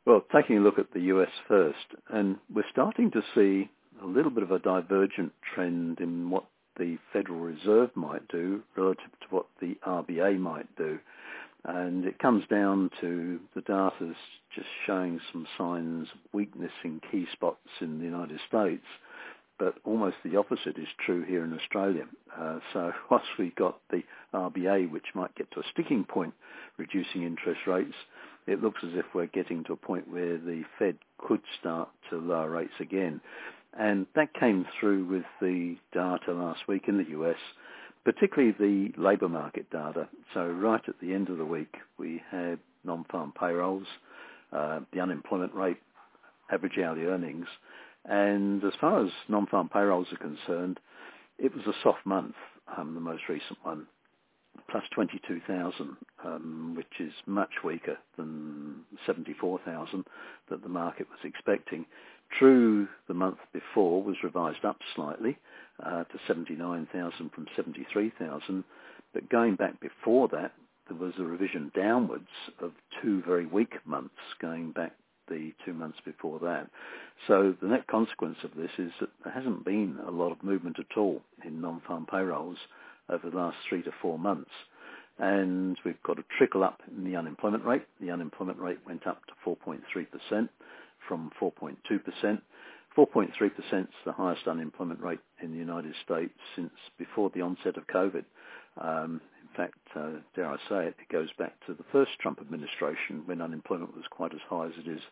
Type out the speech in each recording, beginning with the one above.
Well, taking a look at the US first, and we're starting to see a little bit of a divergent trend in what the Federal Reserve might do relative to what the RBA might do. And it comes down to the data's just showing some signs of weakness in key spots in the United States, but almost the opposite is true here in Australia. So whilst we've got the RBA, which might get to a sticking point, reducing interest rates, it looks as if we're getting to a point where the Fed could start to lower rates again. And that came through with the data last week in the US, particularly the labour market data. So right at the end of the week, we had non-farm payrolls, the unemployment rate, average hourly earnings. And as far as non-farm payrolls are concerned, it was a soft month, the most recent one, plus 22,000, which is much weaker than 74,000 that the market was expecting. True, the month before was revised up slightly to 79,000 from 73,000, but going back before that, there was a revision downwards of two very weak months going back the 2 months before that. So the net consequence of this is that there hasn't been a lot of movement at all in non-farm payrolls over the last 3 to 4 months. And we've got a trickle up in the unemployment rate. The unemployment rate went up to 4.3% from 4.2%. 4.3% is the highest unemployment rate in the United States since before the onset of COVID. In fact, dare I say it, it goes back to the first Trump administration when unemployment was quite as high as it is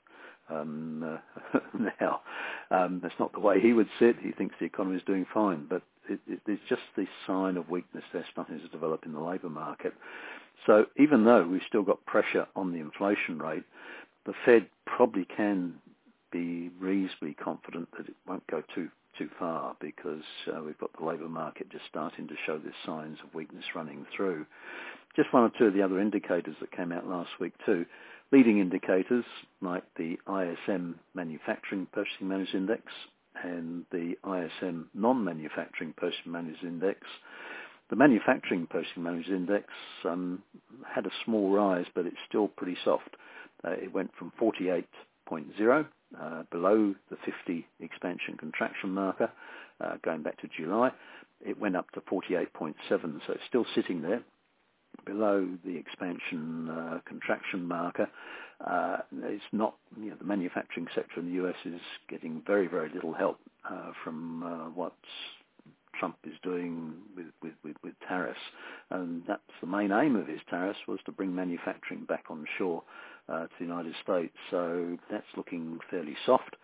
now. That's not the way he would sit. He thinks the economy is doing fine, but there's just this sign of weakness there starting to develop in the labour market. So even though we've still got pressure on the inflation rate, the Fed probably can be reasonably confident that it won't go too far because we've got the labour market just starting to show the signs of weakness running through. Just one or two of the other indicators that came out last week too. Leading indicators like the ISM Manufacturing Purchasing Managers Index and the ISM Non-Manufacturing Purchasing Managers Index. The Manufacturing Purchasing Managers Index had a small rise, but it's still pretty soft. It went from 48.0, below the 50 expansion contraction marker, going back to July. It went up to 48.7, so it's still sitting there below the expansion contraction marker. It's not, the manufacturing sector in the US is getting very, very little help from what Trump is doing with tariffs. And that's the main aim of his tariffs, was to bring manufacturing back on shore to the United States. So that's looking fairly soft.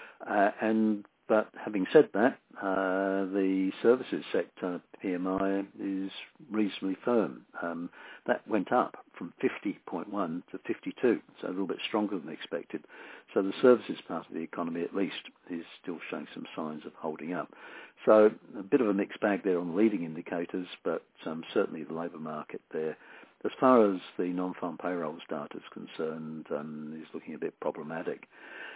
But having said that, the services sector PMI is reasonably firm. That went up from 50.1 to 52, so a little bit stronger than expected. So the services part of the economy, at least, is still showing some signs of holding up. So a bit of a mixed bag there on leading indicators, but certainly the labour market there, as far as the non-farm payrolls data is concerned, is looking a bit problematic.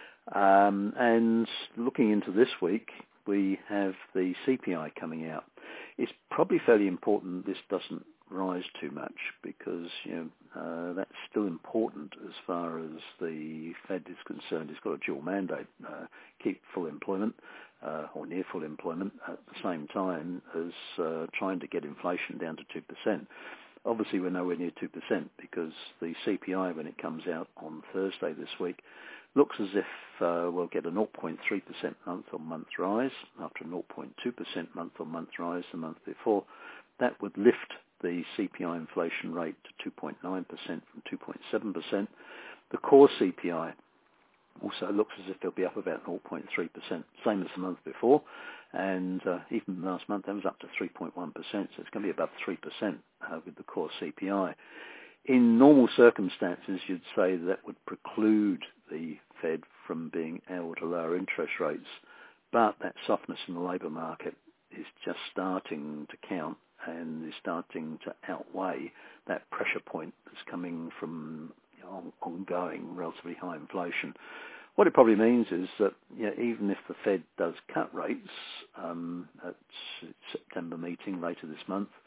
And looking into this week, we have the CPI coming out. It's probably fairly important this doesn't rise too much because that's still important as far as the Fed is concerned. It's got a dual mandate: keep full employment or near full employment at the same time as trying to get inflation down to 2%. Obviously, we're nowhere near 2% because the CPI, when it comes out on Thursday this week, looks as if we'll get a 0.3% month-on-month rise after a 0.2% month-on-month rise the month before. That would lift the CPI inflation rate to 2.9% from 2.7%. The core CPI also looks as if it'll be up about 0.3%, same as the month before. And even last month, that was up to 3.1%, so it's going to be above 3% with the core CPI. In normal circumstances, you'd say that would preclude the Fed from being able to lower interest rates, but that softness in the labour market is just starting to count and is starting to outweigh that pressure point that's coming from ongoing relatively high inflation. What it probably means is that even if the Fed does cut rates at its September meeting later this month,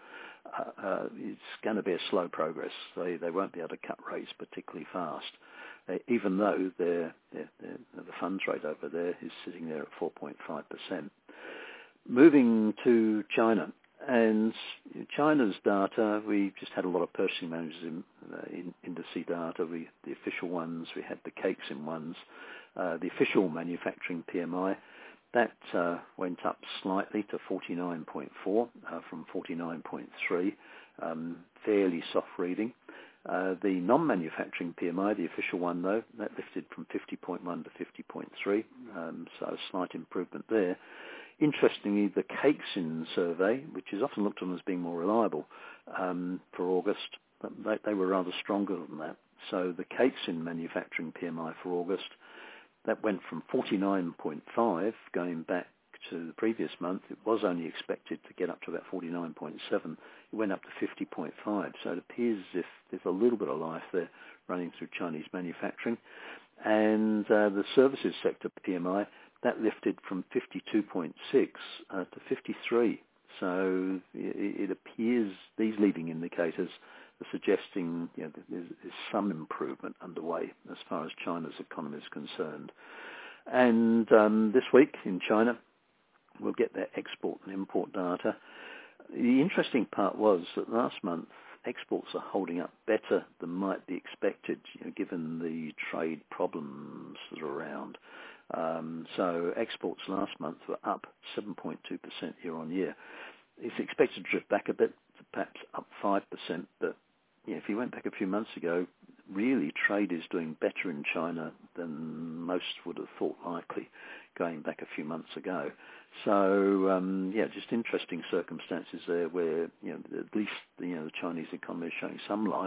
it's going to be a slow progress. They won't be able to cut rates particularly fast, even though the funds rate over there is sitting there at 4.5%. Moving to China. And China's data, we just had a lot of purchasing managers in indice data, the official ones, we had the Caixin ones. The official manufacturing PMI, that went up slightly to 49.4 from 49.3, fairly soft reading. The non-manufacturing PMI, the official one though, that lifted from 50.1 to 50.3, so a slight improvement there. Interestingly, the Caixin survey, which is often looked on as being more reliable for August, they were rather stronger than that. So the Caixin manufacturing PMI for August, that went from 49.5 going back to the previous month. It was only expected to get up to about 49.7. It went up to 50.5. So it appears as if there's a little bit of life there running through Chinese manufacturing. And the services sector PMI, that lifted from 52.6 to 53. So it appears these leading indicators are suggesting that there's some improvement underway as far as China's economy is concerned. And this week in China, we'll get their export and import data. The interesting part was that last month, exports are holding up better than might be expected, given the trade problems that are around. So exports last month were up 7.2% year on year. It's expected to drift back a bit, to perhaps up 5%, but if you went back a few months ago, really trade is doing better in China than most would have thought likely going back a few months ago. So, just interesting circumstances there where, at least, the Chinese economy is showing some life.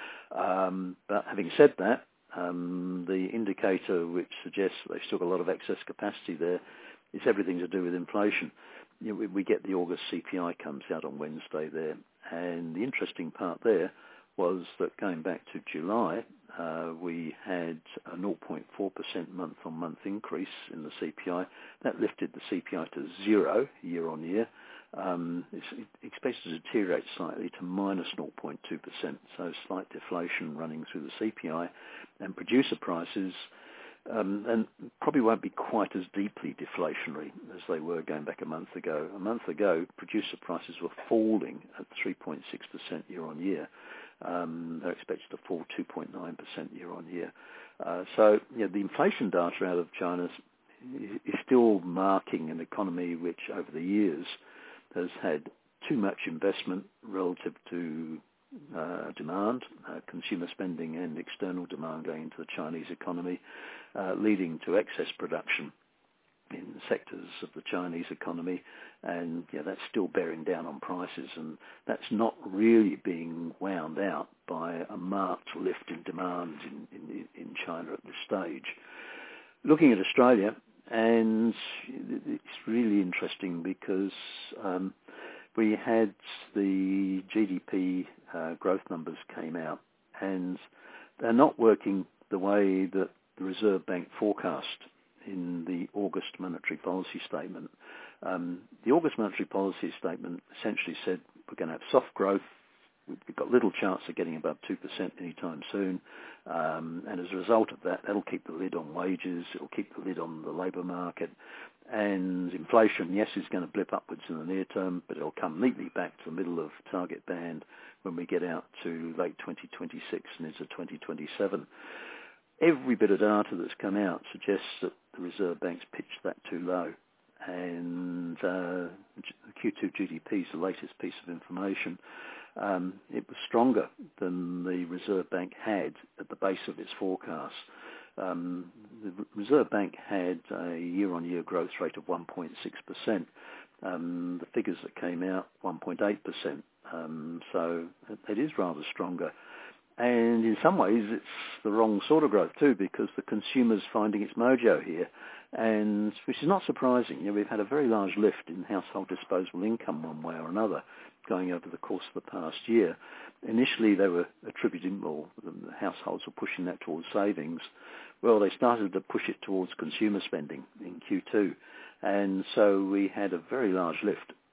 But having said that, the indicator which suggests they've still got a lot of excess capacity there is everything to do with inflation. We get the August CPI comes out on Wednesday there, and the interesting part there was that going back to July, we had a 0.4% month-on-month increase in the CPI. That lifted the CPI to 0 year on year. It's expected to deteriorate slightly to minus 0.2%, so slight deflation running through the CPI, and producer prices and probably won't be quite as deeply deflationary as they were going back a month ago. A month ago, producer prices were falling at 3.6% year on year. They're expected to fall 2.9% year on year. So the inflation data out of China is still marking an economy which over the years has had too much investment relative to demand, consumer spending and external demand going into the Chinese economy, leading to excess production in sectors of the Chinese economy, and that's still bearing down on prices, and that's not really being wound out by a marked lift in demand in China at this stage. Looking at Australia, and it's really interesting because we had the GDP growth numbers came out, and they're not working the way that the Reserve Bank forecast in the August monetary policy statement. The August monetary policy statement essentially said we're going to have soft growth. We've got little chance of getting above 2% anytime soon. And as a result of that, that'll keep the lid on wages. It'll keep the lid on the labour market. And inflation, yes, is going to blip upwards in the near term, but it'll come neatly back to the middle of target band when we get out to late 2026 and into 2027. Every bit of data that's come out suggests that the Reserve Bank's pitched that too low. And the Q2 GDP is the latest piece of information. It was stronger than the Reserve Bank had at the base of its forecast. The Reserve Bank had a year-on-year growth rate of 1.6%. The figures that came out, 1.8%. So it is rather stronger. And in some ways, it's the wrong sort of growth too, because the consumer's finding its mojo here, and which is not surprising. We've had a very large lift in household disposable income one way or another going over the course of the past year. Initially, they were attributing, or the households were pushing that towards savings. Well, they started to push it towards consumer spending in Q2, and so we had a very large lift.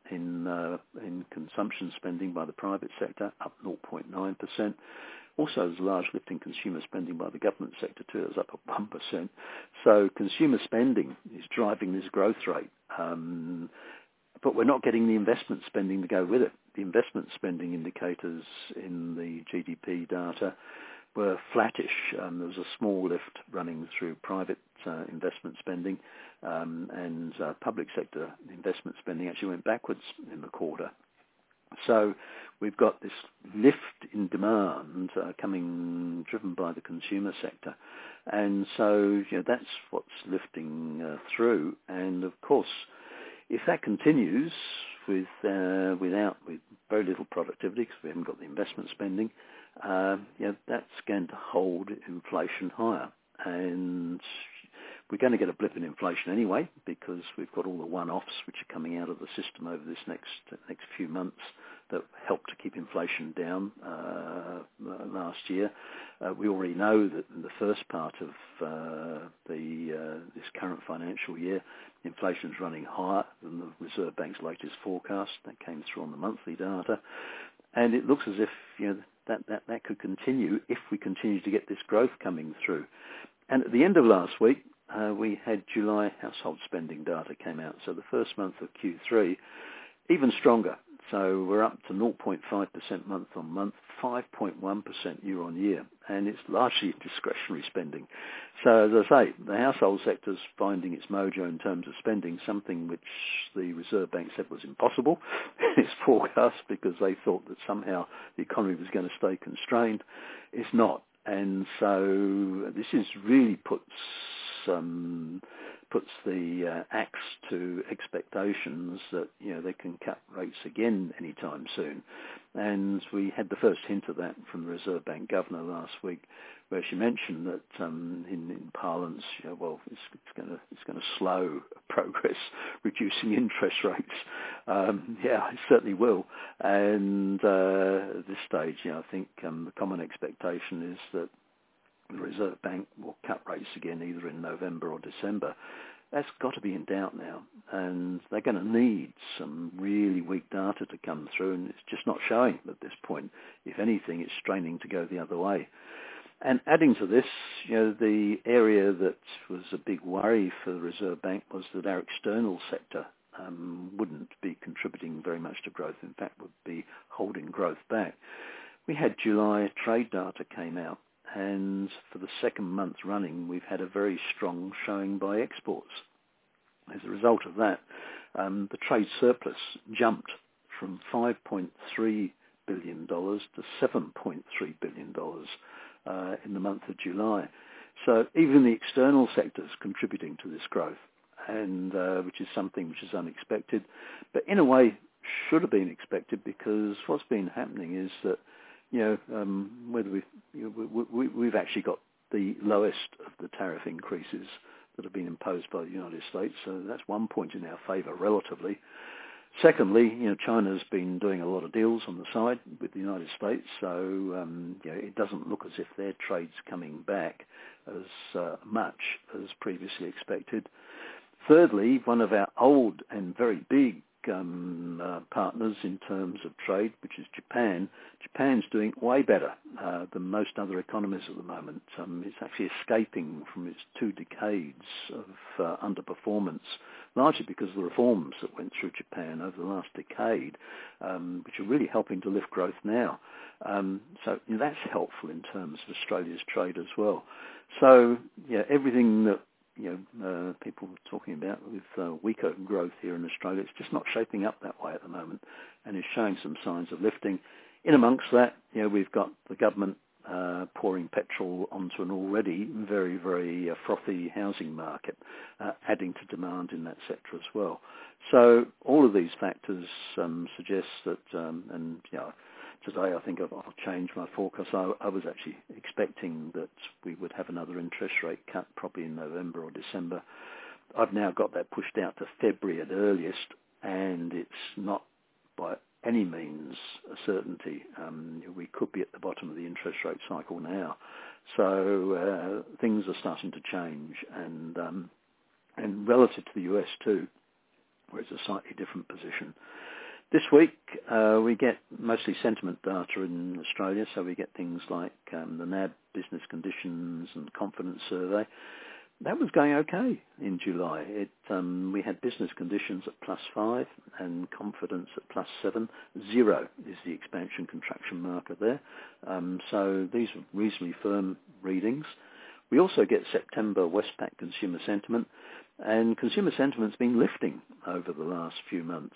in consumption spending by the private sector, up 0.9%. Also, there's a large lift in consumer spending by the government sector too. It was up at 1%. So consumer spending is driving this growth rate. But we're not getting the investment spending to go with it. The investment spending indicators in the GDP data were flattish. There was a small lift running through private investment spending, and public sector investment spending actually went backwards in the quarter. So we've got this lift in demand coming driven by the consumer sector. And so that's what's lifting through. And of course, if that continues with very little productivity, because we haven't got the investment spending, that's going to hold inflation higher. And we're going to get a blip in inflation anyway, because we've got all the one-offs which are coming out of the system over this next few months that helped to keep inflation down last year. We already know that in the first part of this current financial year, inflation is running higher than the Reserve Bank's latest forecast. That came through on the monthly data. And it looks as if that could continue if we continue to get this growth coming through. And at the end of last week, we had July household spending data came out. So the first month of Q3, even stronger. So we're up to 0.5% month on month, 5.1% year on year. And it's largely discretionary spending. So as I say, the household sector's finding its mojo in terms of spending, something which the Reserve Bank said was impossible in its forecast because they thought that somehow the economy was going to stay constrained. It's not. And so this is really puts the axe to expectations that they can cut rates again anytime soon. And we had the first hint of that from the Reserve Bank governor last week, where she mentioned that in parlance, it's going to slow progress reducing interest rates. It certainly will. And at this stage, I think the common expectation is that the Reserve Bank will cut rates again either in November or December. That's got to be in doubt now. And they're going to need some really weak data to come through, and it's just not showing at this point. If anything, it's straining to go the other way. And adding to this, the area that was a big worry for the Reserve Bank was that our external sector wouldn't be contributing very much to growth. In fact, would be holding growth back. We had July trade data came out. And for the second month running, we've had a very strong showing by exports. As a result of that, the trade surplus jumped from $5.3 billion to $7.3 billion in the month of July. So even the external sector is contributing to this growth, and which is something which is unexpected, but in a way should have been expected, because what's been happening is that whether we've actually got the lowest of the tariff increases that have been imposed by the United States, so that's one point in our favour relatively. Secondly, China's been doing a lot of deals on the side with the United States, so it doesn't look as if their trade's coming back as much as previously expected. Thirdly, one of our old and very big partners in terms of trade, which is Japan. Japan's doing way better than most other economies at the moment. It's actually escaping from its 2 decades of underperformance, largely because of the reforms that went through Japan over the last decade, which are really helping to lift growth now. So that's helpful in terms of Australia's trade as well. So everything that people were talking about with weaker growth here in Australia, it's just not shaping up that way at the moment, and is showing some signs of lifting. In amongst that, we've got the government pouring petrol onto an already very, very frothy housing market, adding to demand in that sector as well. So all of these factors suggest that, today I think I'll change my forecast. I was actually expecting that we would have another interest rate cut probably in November or December. I've now got that pushed out to February at earliest, and it's not by any means a certainty. We could be at the bottom of the interest rate cycle now. So things are starting to change, and relative to the US too, where it's a slightly different position. This week, we get mostly sentiment data in Australia, so we get things like the NAB business conditions and confidence survey. That was going okay in July. We had business conditions at +5 and confidence at +7. 0 is the expansion contraction marker there. So these are reasonably firm readings. We also get September Westpac consumer sentiment, and consumer sentiment's been lifting over the last few months.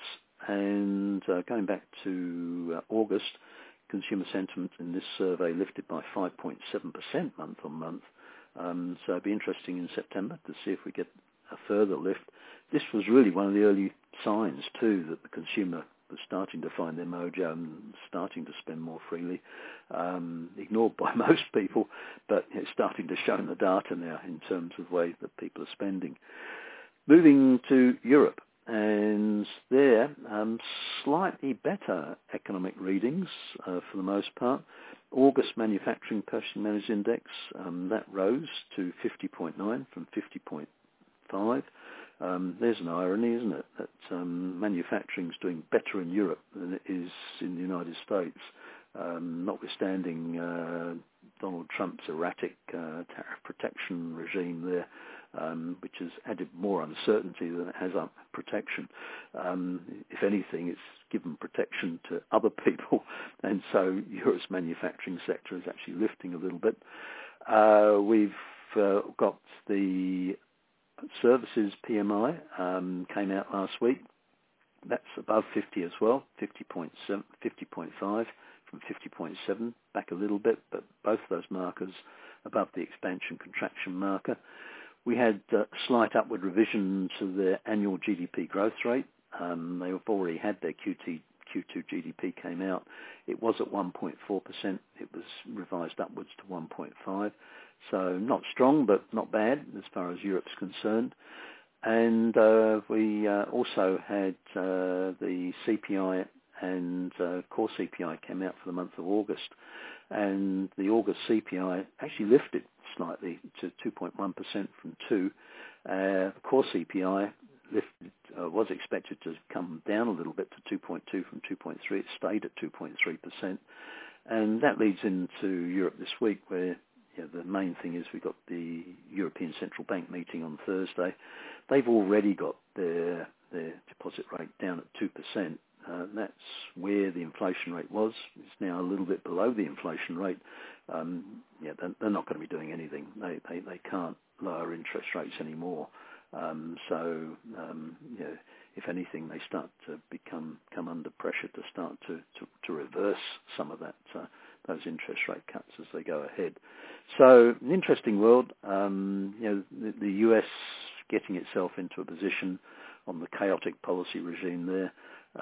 And going back to August, consumer sentiment in this survey lifted by 5.7% month on month. So it'd be interesting in September to see if we get a further lift. This was really one of the early signs too that the consumer was starting to find their mojo and starting to spend more freely, ignored by most people, but it's starting to show in the data now in terms of the way that people are spending. Moving to Europe. And there, slightly better economic readings for the most part. August Manufacturing Purchasing Managers Index, that rose to 50.9 from 50.5. There's an irony, isn't it, that manufacturing's doing better in Europe than it is in the United States, notwithstanding Donald Trump's erratic tariff protection regime there, which has added more uncertainty than it has protection. If anything, it's given protection to other people, and so Europe's manufacturing sector is actually lifting a little bit. We've got the services PMI came out last week. That's above 50 as well, 50.7, 50.5 from 50.7, back a little bit, but both those markers above the expansion contraction marker. We had a slight upward revision to their annual GDP growth rate. They've already had their Q2 GDP came out. It was at 1.4%. It was revised upwards to 1.5%. So not strong, but not bad as far as Europe's concerned. And we also had the CPI and core CPI came out for the month of August. And the August CPI actually lifted slightly to 2.1% from 2%. The core CPI lifted, was expected to come down a little bit to 2.2 from 2.3. It stayed at 2.3%. And that leads into Europe this week, where the main thing is we've got the European Central Bank meeting on Thursday. They've already got their deposit rate down at 2%. That's where the inflation rate was. It's now a little bit below the inflation rate. They're not going to be doing anything. They can't lower interest rates anymore. If anything, they start to come under pressure to start to reverse some of that those interest rate cuts as they go ahead. So an interesting world. The US getting itself into a position on the chaotic policy regime there.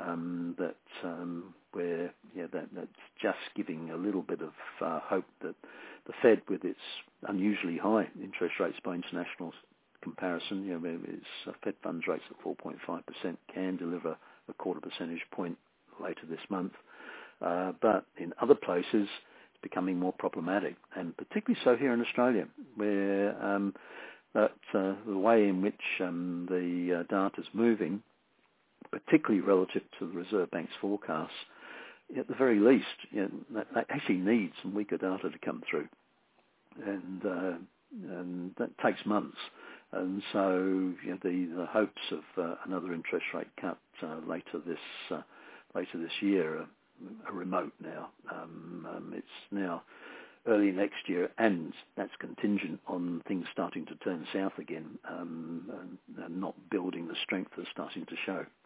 That's just giving a little bit of hope that the Fed, with its unusually high interest rates by international comparison, its Fed funds rates at 4.5%, can deliver a quarter percentage point later this month. But in other places, it's becoming more problematic, and particularly so here in Australia, where the way in which the data is moving, particularly relative to the Reserve Bank's forecasts, at the very least, that actually needs some weaker data to come through, and that takes months. And so the hopes of another interest rate cut later this year are remote now. It's now early next year, and that's contingent on things starting to turn south again and not building the strength that's starting to show.